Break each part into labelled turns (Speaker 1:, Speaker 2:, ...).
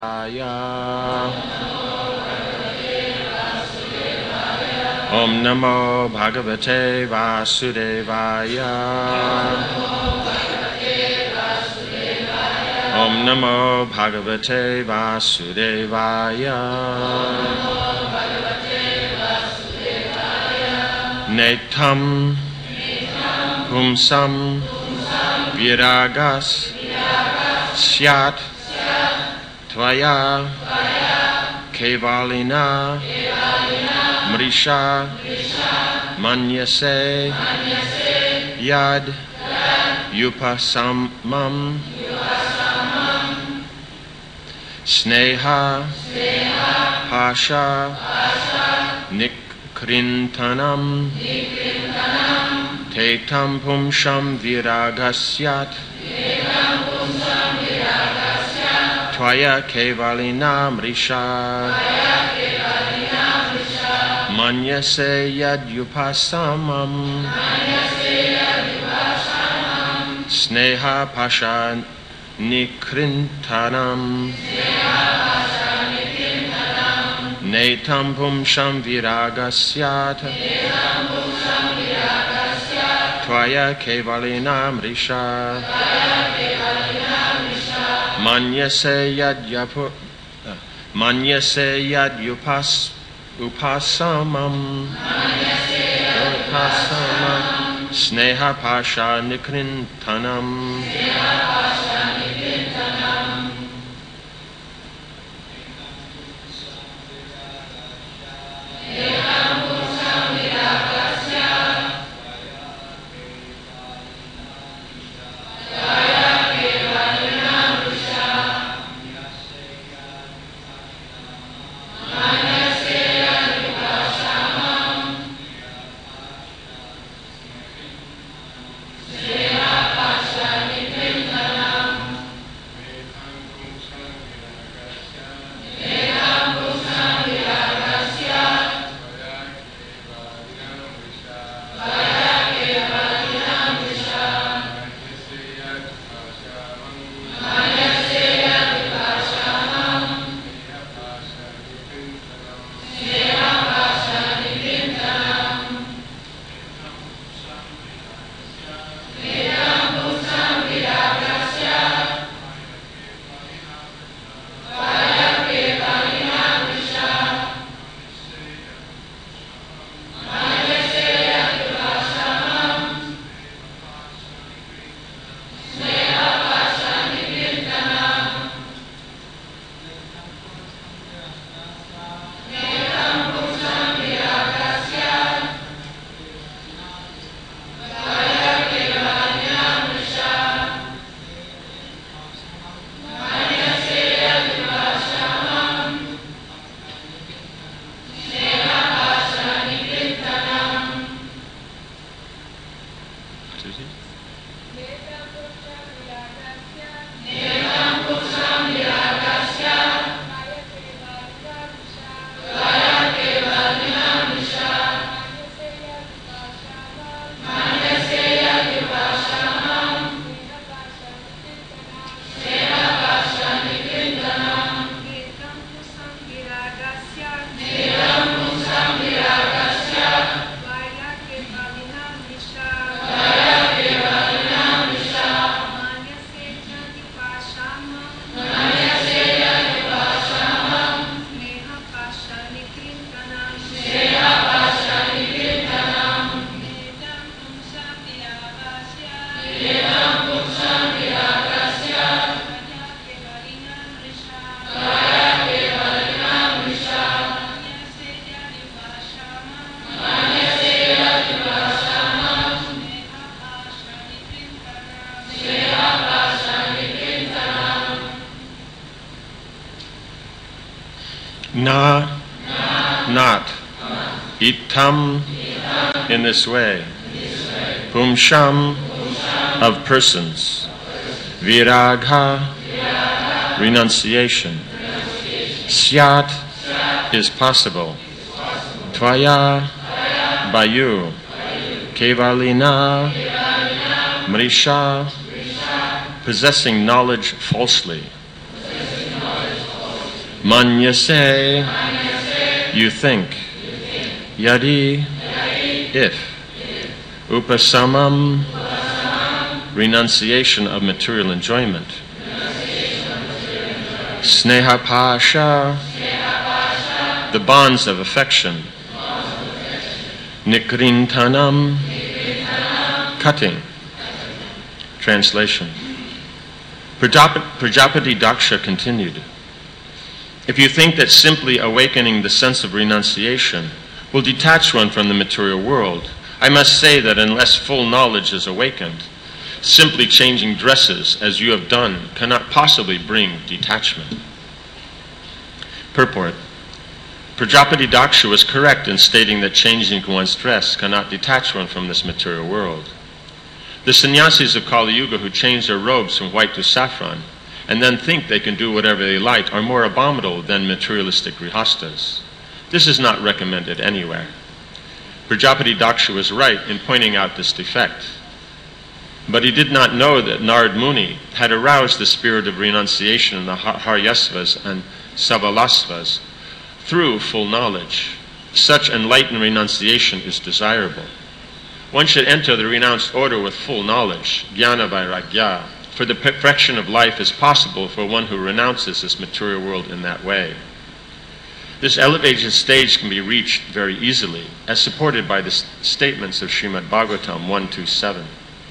Speaker 1: Om Namo Bhagavate Vasudevaya. Om Namo Bhagavate Vasudevaya. Netam Pumsam Viragas Syat Tvaya Kevalina Mrisha Manyase Yad Yupasamam Sneha Pasha Nikrintanam Tetam Pumsham Viragasyat Tvaya Kevalina Mrisha Manyase Yad Yupasamam Sneha Pasha Nikrintanam Netam Pumsham Viragasyat Tvaya Kevalina Mrisha Manyase Yad Upasamam Sneha Pasha Nikrintanam Not Itam in this way Pumsham of persons Viragha renunciation Syat is possible Tvaya by you Kevalina Mrisha possessing knowledge falsely Manyase, you think. Yadi, if. Upasamam, renunciation of material enjoyment. Snehapasha, the bonds of affection. Nikrintanam, cutting. Translation. Prajapati Daksha continued, if you think that simply awakening the sense of renunciation will detach one from the material world, I must say that unless full knowledge is awakened, simply changing dresses as you have done cannot possibly bring detachment. Purport. Prajapati Daksha was correct in stating that changing one's dress cannot detach one from this material world. The sannyasis of Kali Yuga who change their robes from white to saffron and then think they can do whatever they like are more abominable than materialistic grihastas. This is not recommended anywhere. Prajapati Daksha was right in pointing out this defect. But he did not know that Narad Muni had aroused the spirit of renunciation in the Haryasvas and Savalasvas through full knowledge. Such enlightened renunciation is desirable. One should enter the renounced order with full knowledge, jnana vairagya, for the perfection of life is possible for one who renounces this material world in that way. This elevated stage can be reached very easily, as supported by the statements of Srimad Bhagavatam 127.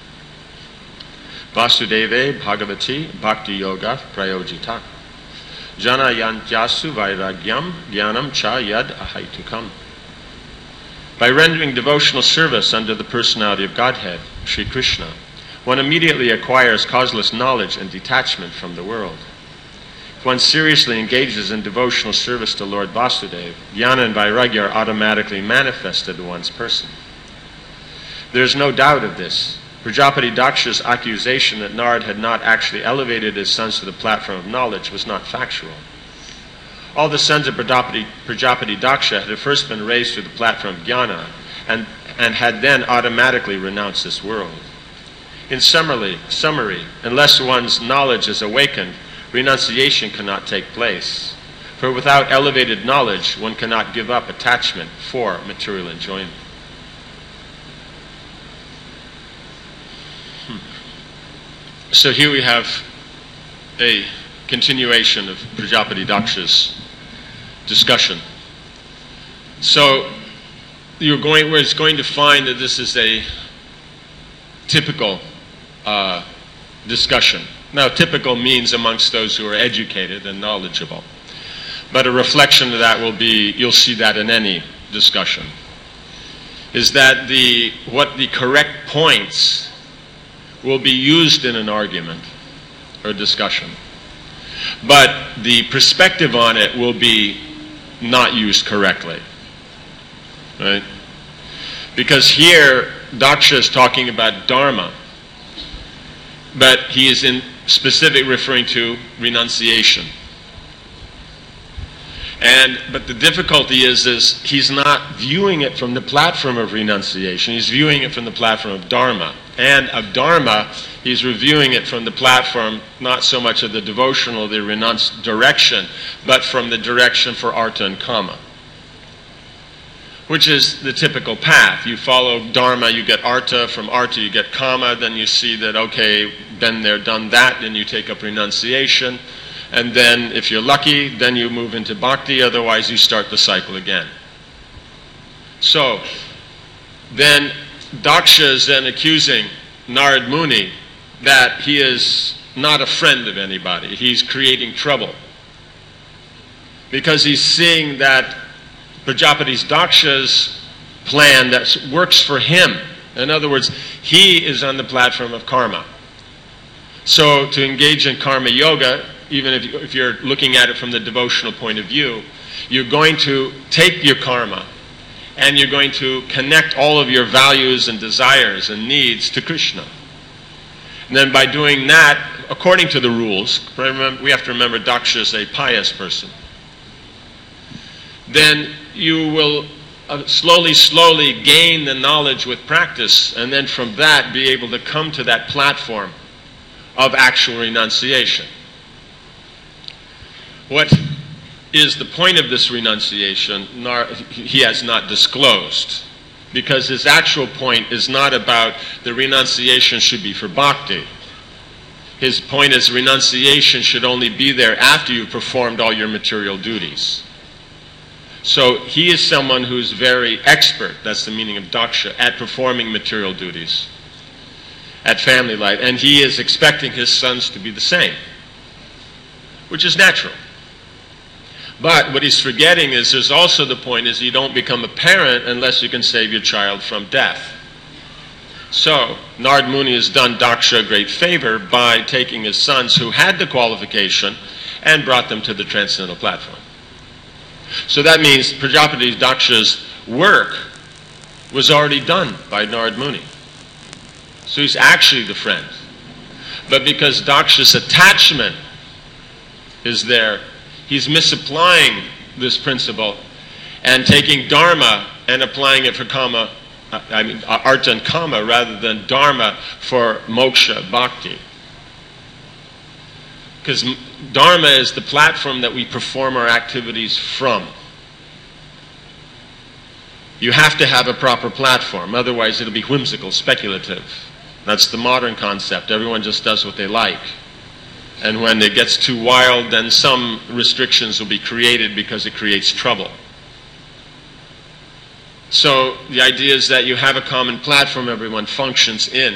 Speaker 1: Vasudeve Bhagavati Bhakti Yoga Prayojita Jana Yantyasu Vairagyam Jnanam Cha Yad Ahaitukam. By rendering devotional service under the personality of Godhead, Sri Krishna, one immediately acquires causeless knowledge and detachment from the world. If one seriously engages in devotional service to Lord Vasudeva, jnana and vairagya are automatically manifested in one's person. There is no doubt of this. Prajapati Daksha's accusation that Narad had not actually elevated his sons to the platform of knowledge was not factual. All the sons of Prajapati Daksha had first been raised to the platform of jnana and had then automatically renounced this world. In summary, unless one's knowledge is awakened, renunciation cannot take place. For without elevated knowledge, one cannot give up attachment for material enjoyment. So here we have a continuation of Prajapati Daksha's discussion. So we're going to find that this is a typical discussion. Now, typical means amongst those who are educated and knowledgeable. But a reflection of that will be, you'll see that in any discussion, is that what the correct points will be used in an argument or discussion. But the perspective on it will be not used correctly. Right? Because here, Daksha is talking about dharma, but he is in specific referring to renunciation. But the difficulty is he's not viewing it from the platform of renunciation. He's viewing it from the platform of dharma. And of dharma, he's reviewing it from the platform not so much of the devotional, the renounced direction, but from the direction for artha and kama, which is the typical path. You follow dharma, you get artha. From artha, you get kama. Then you see that, okay, been there, done that. Then you take up renunciation. And then, if you're lucky, then you move into bhakti. Otherwise, you start the cycle again. So, then Daksha is then accusing Narad Muni that he is not a friend of anybody. He's creating trouble. Because he's seeing that Prajapati Daksha's plan that works for him. In other words, he is on the platform of karma. So to engage in karma yoga, even if you're looking at it from the devotional point of view, you're going to take your karma and you're going to connect all of your values and desires and needs to Krishna. And then by doing that, according to the rules, we have to remember Daksha is a pious person, then you will slowly gain the knowledge with practice, and then from that be able to come to that platform of actual renunciation. What is the point of this renunciation he has not disclosed. Because his actual point is not about the renunciation should be for bhakti. His point is renunciation should only be there after you've performed all your material duties. So he is someone who's very expert, that's the meaning of daksha, at performing material duties, at family life. And he is expecting his sons to be the same, which is natural. But what he's forgetting is there's also the point is you don't become a parent unless you can save your child from death. So Narad Muni has done Daksha a great favor by taking his sons who had the qualification and brought them to the transcendental platform. So that means Prajapati Daksha's work was already done by Narad Muni. So he's actually the friend. But because Daksha's attachment is there, he's misapplying this principle and taking dharma and applying it for kama, artha and kama, rather than dharma for moksha, bhakti. Because dharma is the platform that we perform our activities from. You have to have a proper platform, otherwise it'll be whimsical, speculative. That's the modern concept. Everyone just does what they like. And when it gets too wild, then some restrictions will be created because it creates trouble. So the idea is that you have a common platform everyone functions in.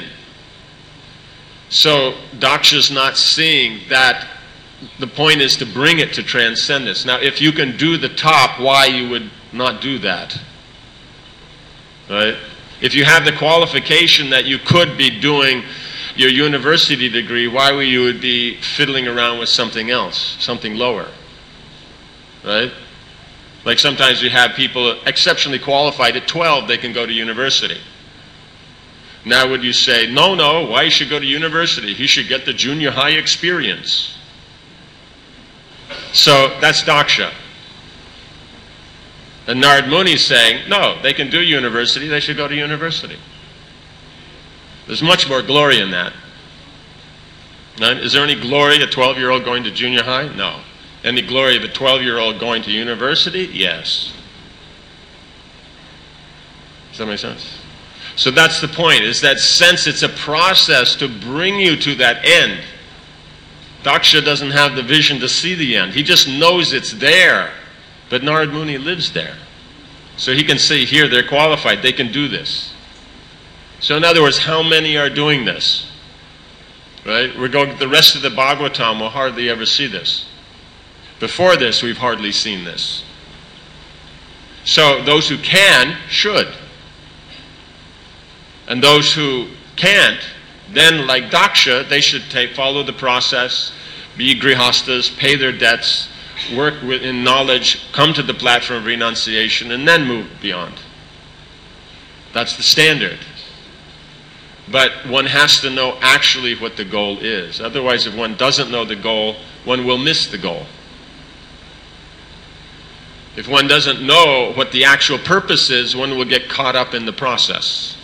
Speaker 1: So Daksha's not seeing that the point is to bring it to transcendence. Now, if you can do the top, why you would not do that? Right? If you have the qualification that you could be doing your university degree, why would you be fiddling around with something else, something lower? Right? Like sometimes you have people exceptionally qualified at 12, they can go to university. Now would you say, no, why you should go to university? He should get the junior high experience. So that's Daksha. And Narad Muni is saying, no, they can do university, they should go to university. There's much more glory in that. Right? Is there any glory a 12-year-old going to junior high? No. Any glory of a 12-year-old going to university? Yes. Does that make sense? So that's the point, is that since it's a process to bring you to that end, Daksha doesn't have the vision to see the end. He just knows it's there. But Narad Muni lives there. So he can see, here, they're qualified, they can do this. So in other words, how many are doing this? Right? We're going, the rest of the Bhagavatam will hardly ever see this. Before this, we've hardly seen this. So those who can, should. And those who can't, then like Daksha, they should follow the process, be grihastas, pay their debts, work in knowledge, come to the platform of renunciation, and then move beyond. That's the standard. But one has to know actually what the goal is. Otherwise, if one doesn't know the goal, one will miss the goal. If one doesn't know what the actual purpose is, one will get caught up in the process.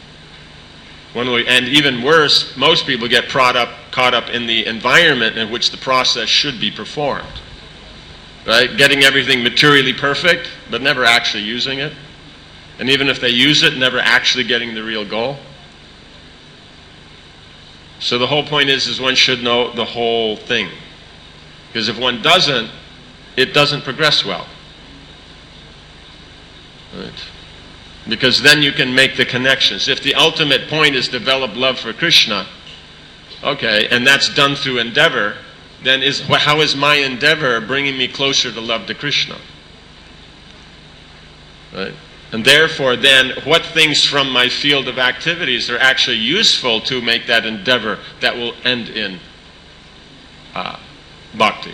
Speaker 1: And even worse, most people get caught up in the environment in which the process should be performed. Right? Getting everything materially perfect, but never actually using it. And even if they use it, never actually getting the real goal. So the whole point is one should know the whole thing. Because if one doesn't, it doesn't progress well. Right? Because then you can make the connections. If the ultimate point is develop love for Krishna, okay, and that's done through endeavor, then how is my endeavor bringing me closer to love to Krishna? Right? And therefore then, what things from my field of activities are actually useful to make that endeavor that will end in bhakti?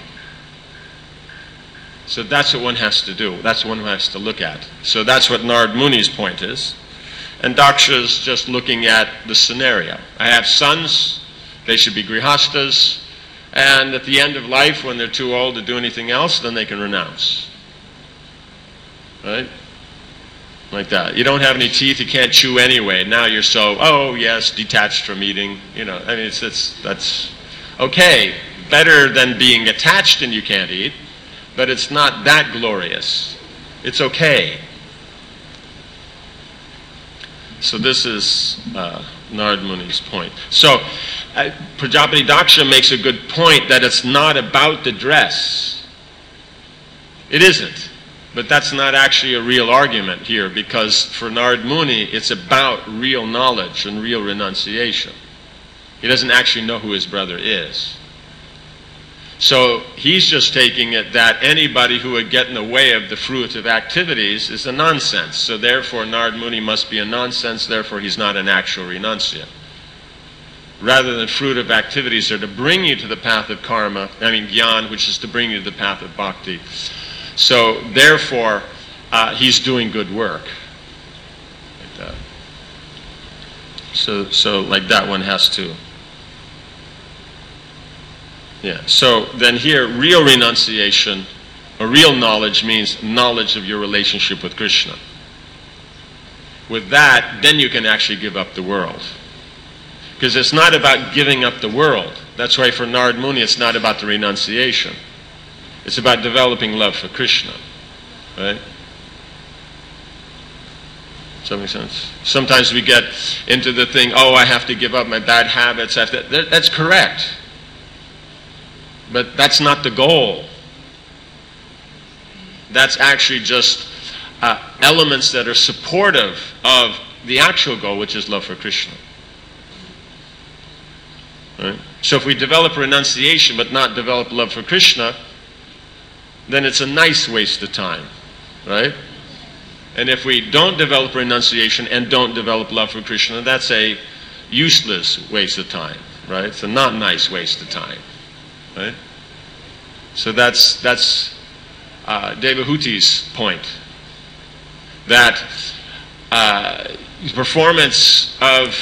Speaker 1: So that's what one has to do. That's what one has to look at. So that's what Narad Muni's point is. And Daksha is just looking at the scenario. I have sons, they should be grihastas, and at the end of life, when they're too old to do anything else, then they can renounce. Right? Like that. You don't have any teeth, you can't chew anyway. Now you're so, oh yes, detached from eating. You know, I mean, that's okay. Better than being attached and you can't eat. but it's not that glorious. It's okay. So this is Narad Muni's point. So Prajapati Daksha makes a good point that it's not about the dress. It isn't. But that's not actually a real argument here, because for Narad Muni, it's about real knowledge and real renunciation. He doesn't actually know who his brother is. So he's just taking it that anybody who would get in the way of the fruitive activities is a nonsense. So therefore Narad Muni must be a nonsense, therefore he's not an actual renunciant. Rather than fruitive activities are to bring you to the path of karma, Gyan, which is to bring you to the path of bhakti. So therefore he's doing good work. Like that. So like that one has to. Yeah, so then here, real renunciation, or real knowledge means knowledge of your relationship with Krishna. With that, then you can actually give up the world. Because it's not about giving up the world. That's why for Narad Muni, it's not about the renunciation. It's about developing love for Krishna. Right? Does that make sense? Sometimes we get into the thing, oh, I have to give up my bad habits. That's correct. But that's not the goal. That's actually just elements that are supportive of the actual goal, which is love for Krishna. Right? So if we develop renunciation but not develop love for Krishna, then it's a nice waste of time. Right? And if we don't develop renunciation and don't develop love for Krishna, that's a useless waste of time. Right? It's a not nice waste of time. Right? So that's Devahuti's point, that performance of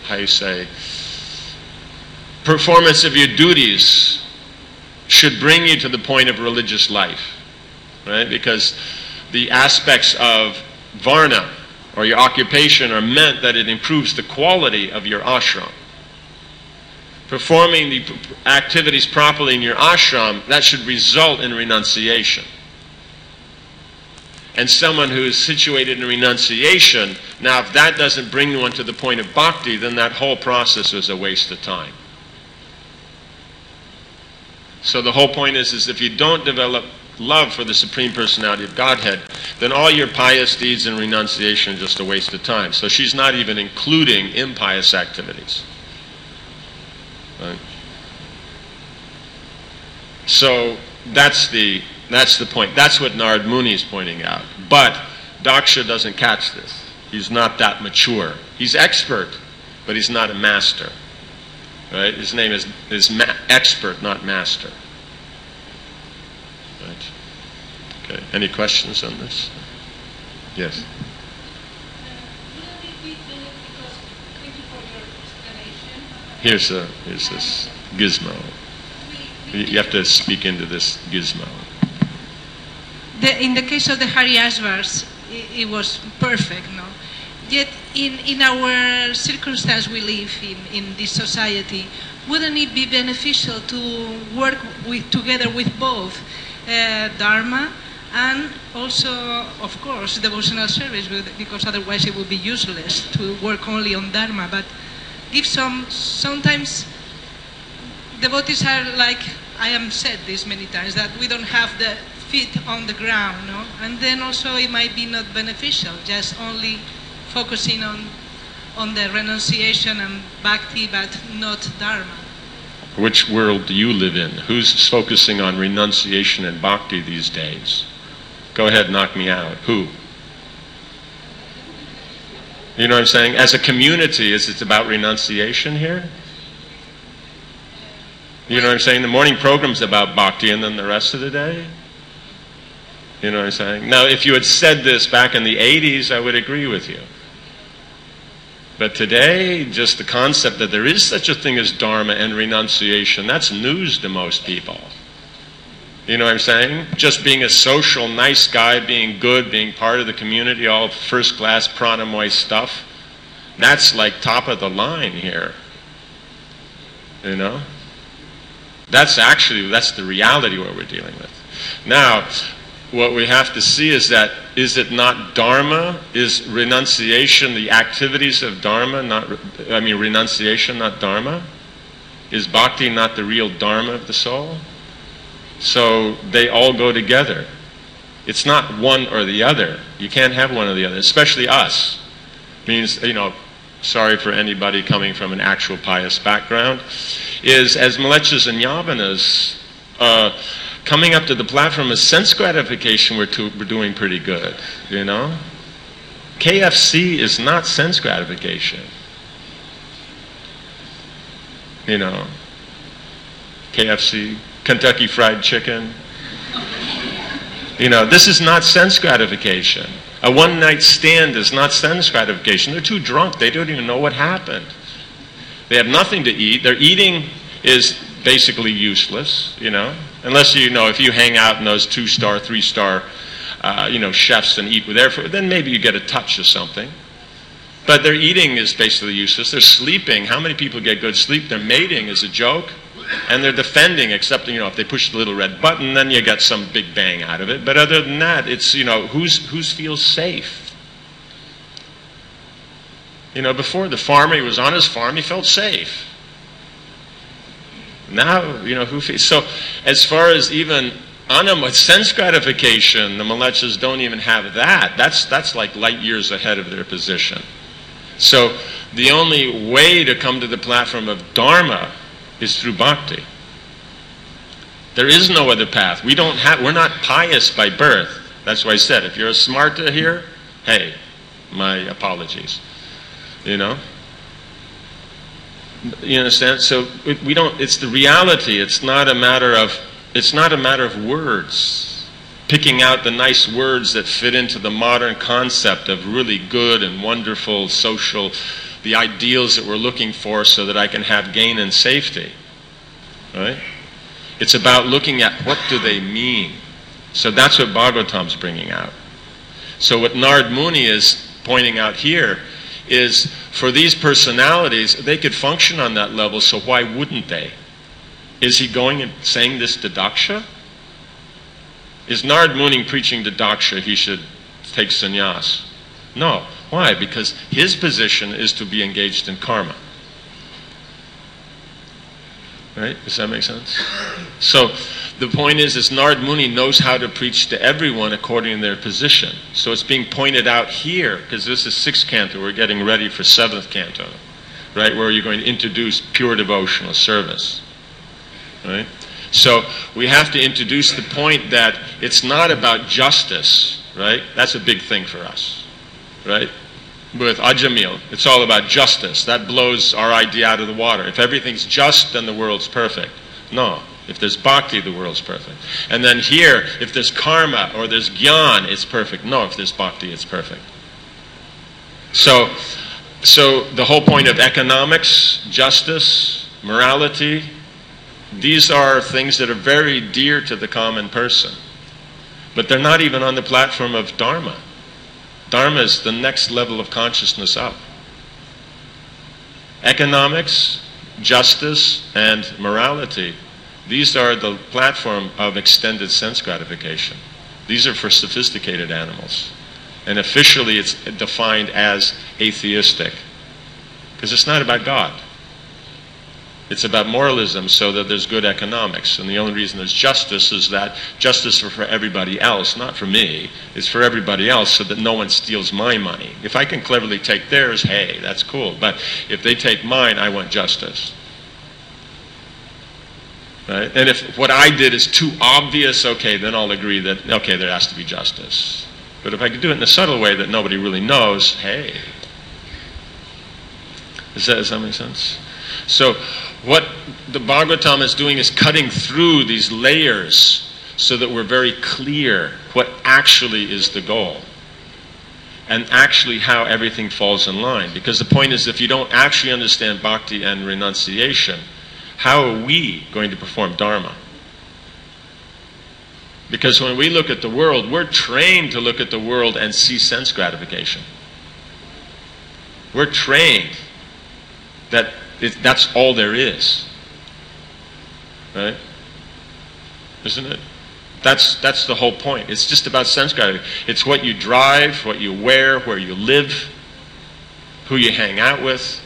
Speaker 1: your duties should bring you to the point of religious life, right? Because the aspects of varna or your occupation are meant that it improves the quality of your ashram. Performing the activities properly in your ashram, that should result in renunciation. And someone who is situated in renunciation, now if that doesn't bring one to the point of bhakti, then that whole process is a waste of time. So the whole point is if you don't develop love for the Supreme Personality of Godhead, then all your pious deeds and renunciation are just a waste of time. So she's not even including impious activities. Right. So that's the point. That's what Narad Muni is pointing out. But Daksha doesn't catch this. He's not that mature. He's expert, but he's not a master. Right? His name is expert, not master. Right. Okay. Any questions on this? Yes. Here's this gizmo. You have to speak into this gizmo.
Speaker 2: In the case of the Haryashvars, it was perfect, no? Yet in our circumstance we live in this society, wouldn't it be beneficial to work together with both Dharma and also, of course, devotional service, because otherwise it would be useless to work only on Dharma, but give sometimes devotees are like, I have said this many times, that we don't have the feet on the ground, no? And then also it might be not beneficial, just only focusing on the renunciation and bhakti, but not Dharma.
Speaker 1: Which world do you live in? Who's focusing on renunciation and bhakti these days? Go ahead, knock me out. Who? You know what I'm saying? As a community, is it about renunciation here? You know what I'm saying? The morning program's about bhakti, and then the rest of the day? You know what I'm saying? Now, if you had said this back in the 80s, I would agree with you. But today, just the concept that there is such a thing as dharma and renunciation, that's news to most people. You know what I'm saying? Just being a social, nice guy, being good, being part of the community, all first-class pranamoy stuff, that's like top of the line here. You know? That's the reality what we're dealing with. Now, what we have to see is that, is it not Dharma? Is renunciation the activities of Dharma, renunciation not Dharma? Is bhakti not the real Dharma of the soul? So they all go together. It's not one or the other. You can't have one or the other, especially us. Means, sorry for anybody coming from an actual pious background, is as Mlechas and Yavanas, coming up to the platform as sense gratification, we're doing pretty good, KFC is not sense gratification. KFC, Kentucky Fried Chicken. This is not sense gratification. A one-night stand is not sense gratification. They're too drunk. They don't even know what happened. They have nothing to eat. Their eating is basically useless, unless if you hang out in those 2-star, 3-star, chefs and eat with their food, then maybe you get a touch of something. But their eating is basically useless. They're sleeping. How many people get good sleep? Their mating is a joke. And they're defending, except, if they push the little red button, then you get some big bang out of it. But other than that, it's, who's feels safe? Before the farmer, he was on his farm, he felt safe. Now, who feels? So, as far as even sense gratification, the Mlechas don't even have that. That's like light years ahead of their position. So, the only way to come to the platform of Dharma is through bhakti. There is no other path. We're not pious by birth. That's why I said, if you're a smarta here, hey, my apologies. You understand? So it's the reality. It's not a matter of words. Picking out the nice words that fit into the modern concept of really good and wonderful social, the ideals that we're looking for so that I can have gain and safety. Right? It's about looking at what do they mean. So that's what Bhagavatam's bringing out. So what Narad Muni is pointing out here is for these personalities, they could function on that level, so why wouldn't they? Is he going and saying this to Daksha? Is Narad Muni preaching to Daksha he should take sannyas? No. Why? Because his position is to be engaged in karma. Right? Does that make sense? So the point is Narad Muni knows how to preach to everyone according to their position. So it's being pointed out here, because this is 6th canto, we're getting ready for 7th canto, right, where you're going to introduce pure devotional service. Right? So we have to introduce the point that it's not about justice, right? That's a big thing for us, right? With Ajamil, it's all about justice. That blows our idea out of the water. If everything's just, then the world's perfect. No. If there's bhakti, the world's perfect. And then here, if there's karma or there's jnana, it's perfect. No, if there's bhakti, it's perfect. So the whole point of economics, justice, morality, these are things that are very dear to the common person. But they're not even on the platform of Dharma. Dharma is the next level of consciousness up. Economics, justice, and morality, these are the platform of extended sense gratification. These are for sophisticated animals. And officially it's defined as atheistic. Because it's not about God. It's about moralism so that there's good economics. And the only reason there's justice is that justice is for everybody else, not for me. It's for everybody else so that no one steals my money. If I can cleverly take theirs, hey, that's cool. But if they take mine, I want justice. Right? And if what I did is too obvious, okay, then I'll agree that, okay, there has to be justice. But if I could do it in a subtle way that nobody really knows, hey. Does that make sense? So what the Bhagavatam is doing is cutting through these layers so that we're very clear what actually is the goal and actually how everything falls in line. Because the point is, if you don't actually understand bhakti and renunciation, how are we going to perform dharma? Because when we look at the world, we're trained to look at the world and see sense gratification. We're trained that that's all there is. Right? Isn't it? That's the whole point. It's just about sense gratification. It's what you drive, what you wear, where you live, who you hang out with.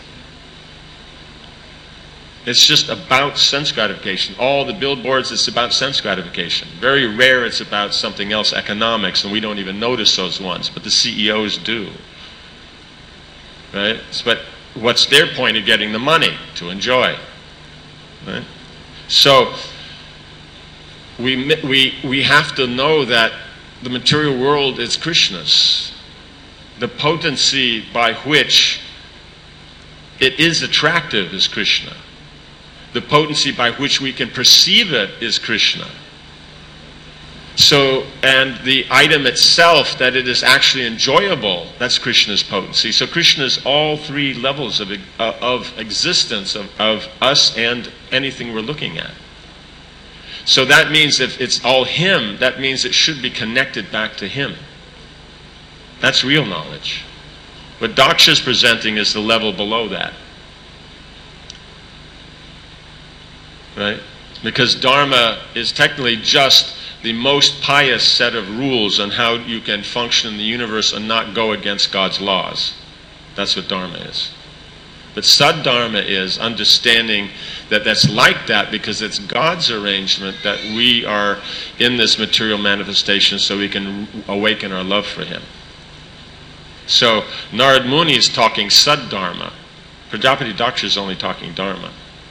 Speaker 1: It's just about sense gratification. All the billboards, it's about sense gratification. Very rare it's about something else, economics, and we don't even notice those ones, but the CEOs do. Right? But what's their point of getting the money? To enjoy. Right? So we have to know that the material world is Krishna's. The potency by which it is attractive is Krishna. The potency by which we can perceive it is Krishna. So, and the item itself, that it is actually enjoyable, that's Krishna's potency. So Krishna is all three levels of existence of us and anything we're looking at. So that means if it's all Him, that means it should be connected back to Him. That's real knowledge. What Daksha is presenting is the level below that. Right? Because Dharma is technically just the most pious set of rules on how you can function in the universe and not go against God's laws. That's what Dharma is. But Saddharma is understanding that that's like that because it's God's arrangement that we are in this material manifestation so we can awaken our love for Him. So Narad Muni is talking Saddharma. Prajapati Daksha is only talking Dharma.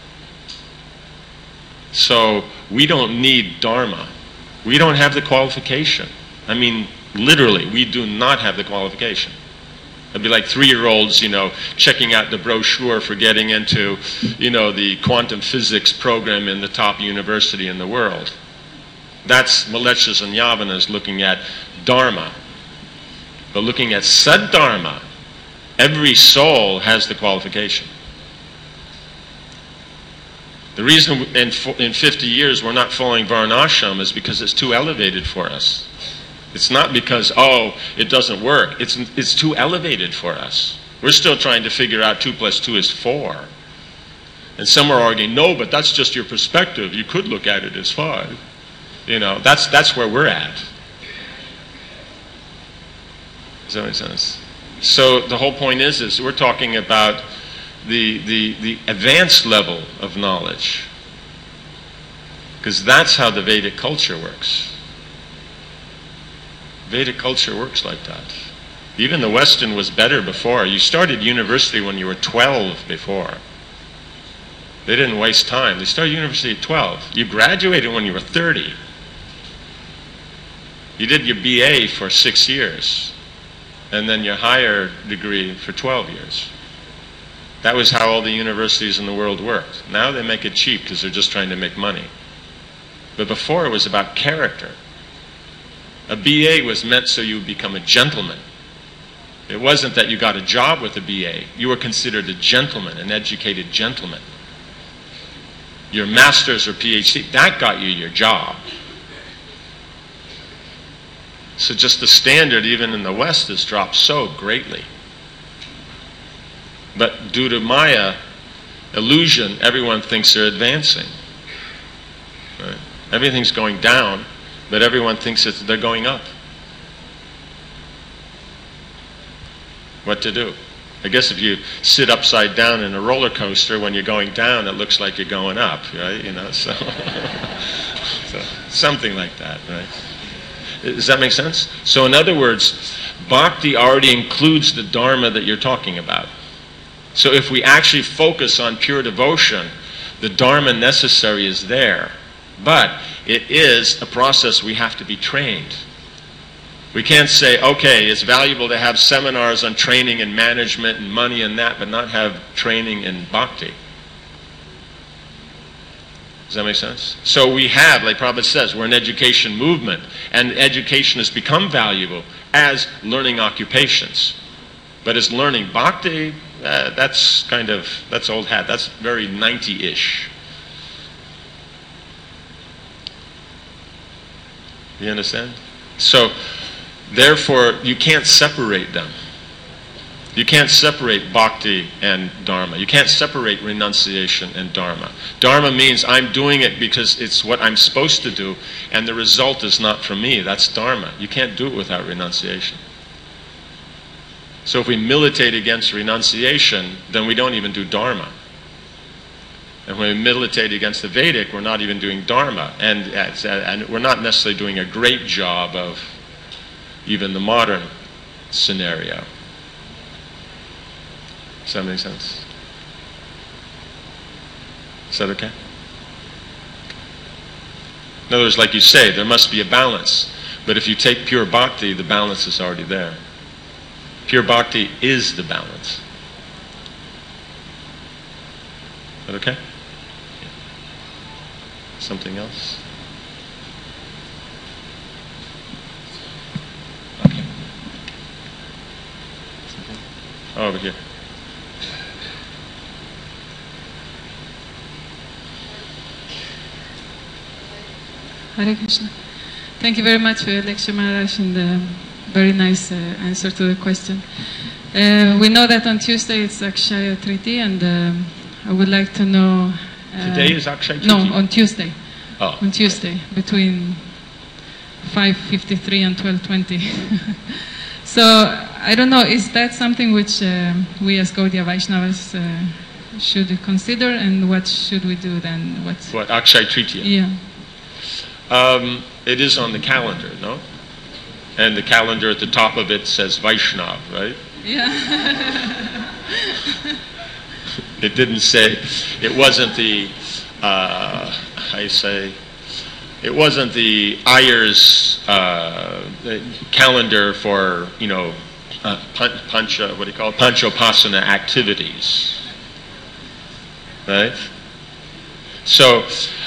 Speaker 1: So we don't need Dharma. We don't have the qualification. I mean, literally, we do not have the qualification. It'd be like 3-year-olds, checking out the brochure for getting into, the quantum physics program in the top university in the world. That's Malechas and Yavanas looking at Dharma. But looking at Saddharma, every soul has the qualification. The reason in 50 years we're not following Varnashram is because it's too elevated for us. It's not because, it doesn't work. It's too elevated for us. We're still trying to figure out 2 + 2 is 4. And some are arguing, no, but that's just your perspective. You could look at it as 5. That's where we're at. Does that make sense? So the whole point is we're talking about the advanced level of knowledge. Because that's how the Vedic culture works. Vedic culture works like that. Even the Western was better before. You started university when you were 12 before. They didn't waste time. They started university at 12. You graduated when you were 30. You did your BA for 6 years. And then your higher degree for 12 years. That was how all the universities in the world worked. Now they make it cheap because they're just trying to make money. But before it was about character. A BA was meant so you would become a gentleman. It wasn't that you got a job with a BA. You were considered a gentleman, an educated gentleman. Your master's or PhD, that got you your job. So just the standard, even in the West, has dropped so greatly. But due to Maya illusion, everyone thinks they're advancing. Right? Everything's going down, but everyone thinks that they're going up. What to do? I guess if you sit upside down in a roller coaster, when you're going down, it looks like you're going up, right? So something like that, right? Does that make sense? So in other words, bhakti already includes the dharma that you're talking about. So if we actually focus on pure devotion, the dharma necessary is there. But it is a process we have to be trained. We can't say, okay, it's valuable to have seminars on training and management and money and that, but not have training in bhakti. Does that make sense? So we have, like Prabhupada says, we're an education movement, and education has become valuable as learning occupations. But as learning bhakti, that's old hat. That's very 90-ish. You understand? So, therefore, you can't separate them. You can't separate bhakti and dharma. You can't separate renunciation and dharma. Dharma means I'm doing it because it's what I'm supposed to do, and the result is not from me. That's dharma. You can't do it without renunciation. So if we militate against renunciation, then we don't even do dharma. And when we militate against the Vedic, we're not even doing dharma. And we're not necessarily doing a great job of even the modern scenario. Does that make sense? Is that okay? In other words, like you say, there must be a balance. But if you take pure bhakti, the balance is already there. Pure bhakti is the balance. Is that okay? Something else? Okay. Oh, over here.
Speaker 3: Hare Krishna. Thank you very much for your lecture, Maharaj, and very nice answer to the question. We know that on Tuesday it's Akshaya Triti, and I would like to know...
Speaker 1: Today is Akshaya Triti?
Speaker 3: No, on Tuesday.
Speaker 1: Oh.
Speaker 3: On Tuesday, between 5:53 and 12:20. So, I don't know, is that something which we as Gaudiya Vaishnavas should consider, and what should we do then?
Speaker 1: What, Akshaya Tritiya?
Speaker 3: Yeah.
Speaker 1: It is on the calendar, no? And the calendar at the top of it says Vaishnav, right?
Speaker 3: Yeah.
Speaker 1: It didn't say, it wasn't the, it wasn't the Ayers calendar for, Panchopasana activities, right? So,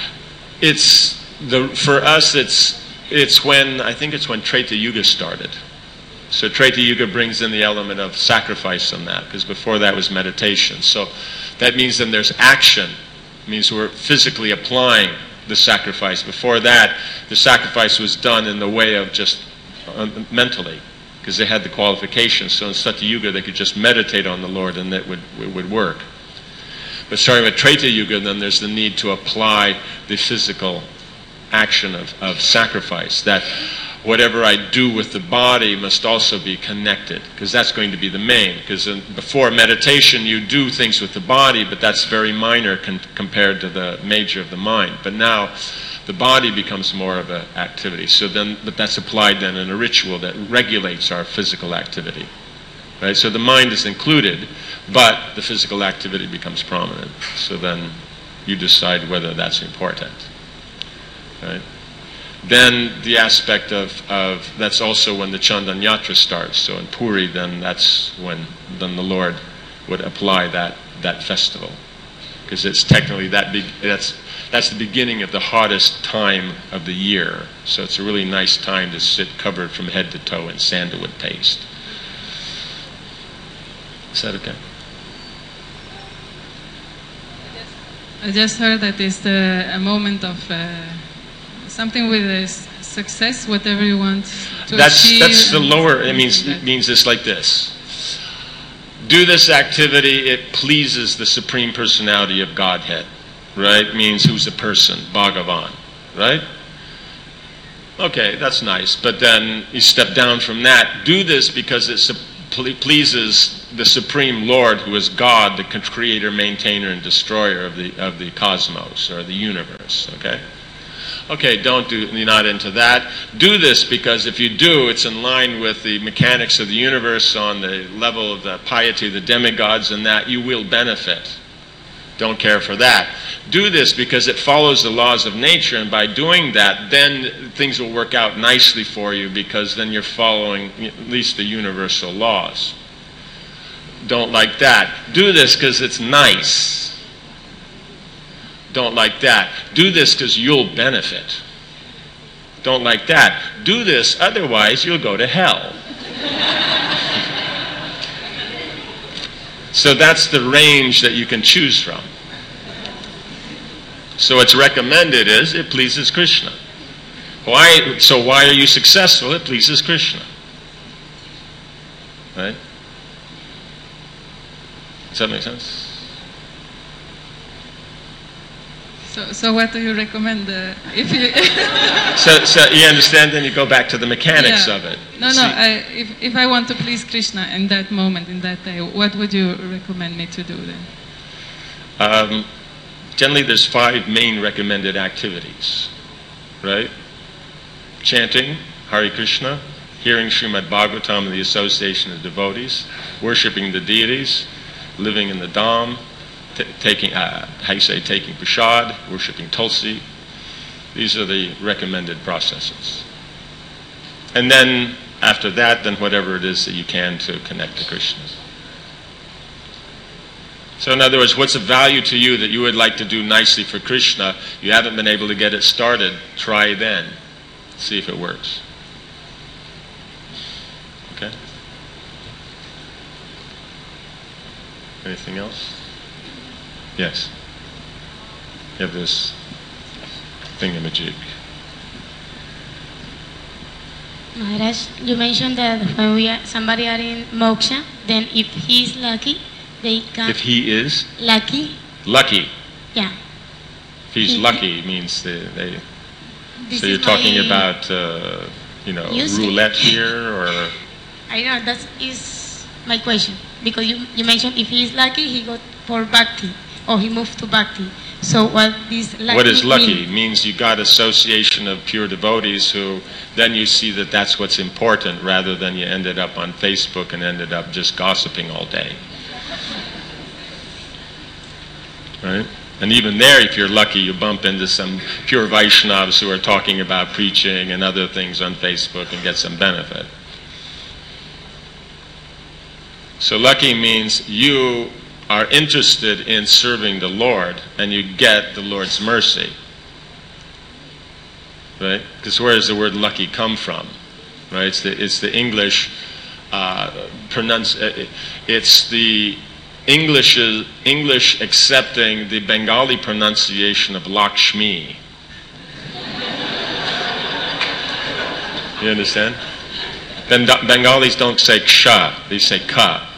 Speaker 1: for us, it's when, I think it's when Treta Yuga started. So Treta Yuga brings in the element of sacrifice in that, because before that was meditation. So that means then there's action. It means we're physically applying the sacrifice. Before that, the sacrifice was done in the way of just mentally, because they had the qualifications. So in Satya Yuga, they could just meditate on the Lord, and it would work. But starting with Treta Yuga, then there's the need to apply the physical action of sacrifice, that whatever I do with the body must also be connected, because that's going to be the main. Because before meditation you do things with the body, but that's very minor compared to the major of the mind. But now the body becomes more of an activity. So then, but that's applied then in a ritual that regulates our physical activity, right? So the mind is included, but the physical activity becomes prominent. So then you decide whether that's important. Right? Then the aspect of that's also when the Chandan Yatra starts. So in Puri, then that's when then the Lord would apply that festival, because it's technically that's the beginning of the hottest time of the year. So it's a really nice time to sit covered from head to toe in sandalwood paste. Is that okay?
Speaker 3: I just heard that it's a moment of something with success, whatever you want to achieve.
Speaker 1: That's the lower. It means it's like this. Do this activity, it pleases the Supreme Personality of Godhead, right? Means who's a person, Bhagavan, right? Okay, that's nice. But then you step down from that. Do this because it pleases the Supreme Lord, who is God, the creator, maintainer, and destroyer of the cosmos or the universe. Okay. Okay, you're not into that. Do this because if you do, it's in line with the mechanics of the universe on the level of the piety of the demigods, and that you will benefit. Don't care for that. Do this because it follows the laws of nature, and by doing that, then things will work out nicely for you, because then you're following at least the universal laws. Don't like that. Do this because it's nice. Don't like that. Do this because you'll benefit. Don't like that. Do this, otherwise you'll go to hell. So that's the range that you can choose from. So what's recommended is it pleases Krishna. Why are you successful? It pleases Krishna. Right? Does that make sense?
Speaker 3: So what do you recommend if you?
Speaker 1: So you understand? Then you go back to the mechanics of it.
Speaker 3: No. If I want to please Krishna in that moment, in that day, what would you recommend me to do then?
Speaker 1: Generally, there's 5 main recommended activities, right? Chanting Hare Krishna, hearing Srimad Bhagavatam and the association of devotees, worshipping the deities, living in the Dham, taking prasad, worshipping Tulsi. These are the recommended processes. And then, after that, then whatever it is that you can to connect to Krishna. So in other words, what's of value to you that you would like to do nicely for Krishna? You haven't been able to get it started. Try then. See if it works. Okay? Anything else? Yes. You have this thingamajig.
Speaker 4: Maharaj, you mentioned that when somebody are in moksha, then if he's lucky, they can.
Speaker 1: If he is
Speaker 4: lucky.
Speaker 1: Lucky.
Speaker 4: Yeah.
Speaker 1: If he's lucky means they. So you're talking about roulette here, or.
Speaker 4: I know that is my question, because you mentioned if he's lucky, he got for bhakti, or he moved to bhakti. So what is
Speaker 1: lucky? Means you got association of pure devotees who then you see that that's what's important, rather than you ended up on Facebook and ended up just gossiping all day. Right? And even there, if you're lucky, you bump into some pure Vaishnavas who are talking about preaching and other things on Facebook and get some benefit. So lucky means you are interested in serving the Lord and you get the Lord's mercy. Right? Because where does the word lucky come from? Right? It's the English it's the English accepting the Bengali pronunciation of Lakshmi. You understand? Bengalis don't say ksha, they say ka.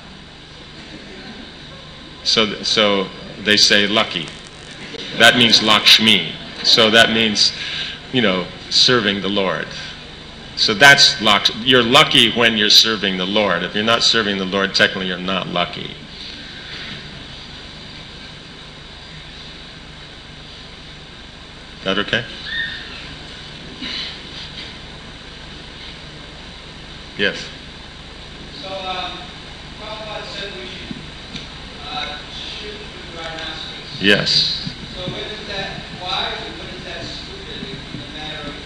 Speaker 1: So they say lucky. That means Lakshmi. So that means, serving the Lord. So that's you're lucky when you're serving the Lord. If you're not serving the Lord, technically you're not lucky. Is that okay? Yes.
Speaker 5: So, Prabhupada said we should shoot with rhinoceros.
Speaker 1: Yes.
Speaker 5: So when is that wise and when is that stupid in the matter of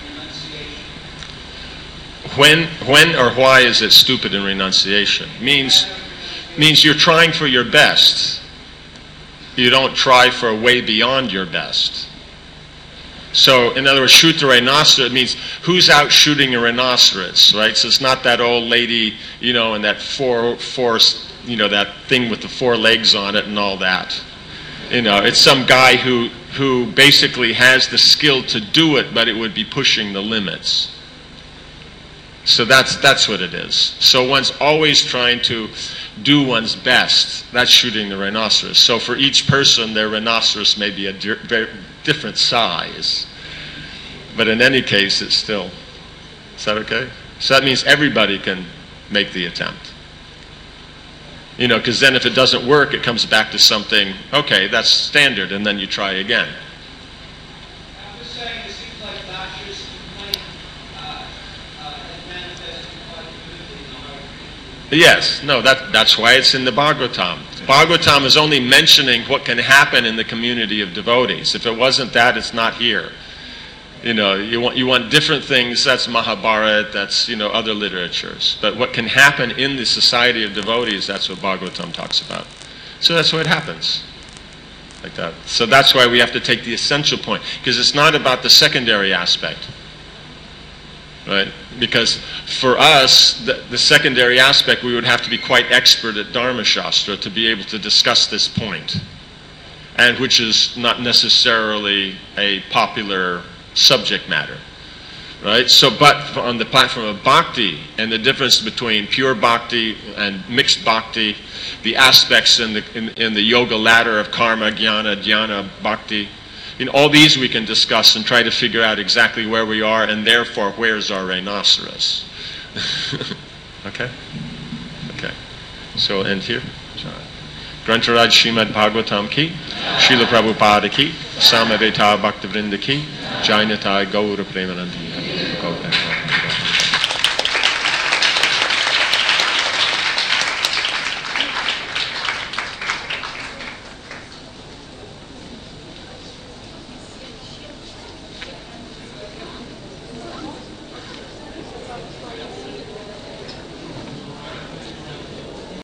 Speaker 5: renunciation?
Speaker 1: When or why is it stupid in renunciation? Means you're trying for your best. You don't try for way beyond your best. So, in other words, shoot the rhinoceros means who's out shooting a rhinoceros, right? So it's not that old lady, and that that thing with the 4 legs on it and all that. It's some guy who basically has the skill to do it, but it would be pushing the limits. So that's what it is. So one's always trying to do one's best. That's shooting the rhinoceros. So for each person, their rhinoceros may be a very different size. But in any case, it's still. Is that okay? So that means everybody can make the attempt. Because then if it doesn't work, it comes back to something, okay, that's standard, and then you try again.
Speaker 5: I'm just saying, it seems like Dasha's complaint has manifested quite vividly in the heart of people.
Speaker 1: Yes, no, that's why it's in the Bhagavatam. Bhagavatam is only mentioning what can happen in the community of devotees. If it wasn't that, it's not here. You want different things. That's Mahabharata. That's other literatures. But what can happen in the society of devotees, that's what Bhagavatam talks about. So that's what happens, like that. So that's why we have to take the essential point, because it's not about the secondary aspect, right? Because for us, the secondary aspect, we would have to be quite expert at Dharma Shastra to be able to discuss this point, and which is not necessarily a popular subject matter. Right? So, but on the platform of bhakti, and the difference between pure bhakti and mixed bhakti, the aspects in the yoga ladder of karma, jnana, dhyana, bhakti, all these we can discuss and try to figure out exactly where we are, and therefore where's our rhinoceros. Okay? Okay. So end here. Grantharaj Srimad Bhagavatam ki, Srila Prabhupada ki, Samaveta Bhaktivinoda ki, Jainata Gaura Premanandi.